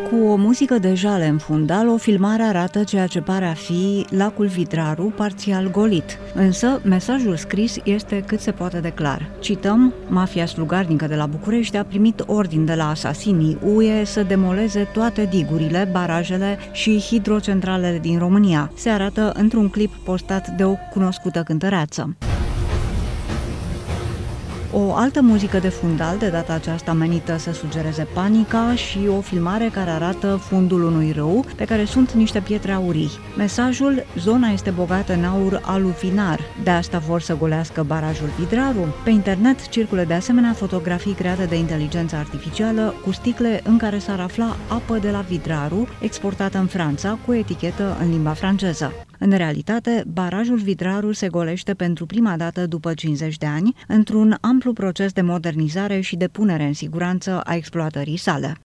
Cu o muzică de jale în fundal, o filmare arată ceea ce pare a fi lacul Vidraru parțial golit. Însă, mesajul scris este cât se poate de clar. Cităm: mafia slugarnică de la București a primit ordin de la asasinii UE să demoleze toate digurile, barajele și hidrocentralele din România. Se arată într-un clip postat de o cunoscută cântăreață. O altă muzică de fundal, de data aceasta menită să sugereze panica, și o filmare care arată fundul unui râu pe care sunt niște pietre aurii. Mesajul: zona este bogată în aur aluvinar, de asta vor să golească barajul Vidraru. Pe internet circulă de asemenea fotografii create de inteligență artificială cu sticle în care s-ar afla apă de la Vidraru, exportată în Franța cu etichetă în limba franceză. În realitate, barajul Vidraru se golește pentru prima dată după 50 de ani, într-un amplu proces de modernizare și de punere în siguranță a exploatării sale.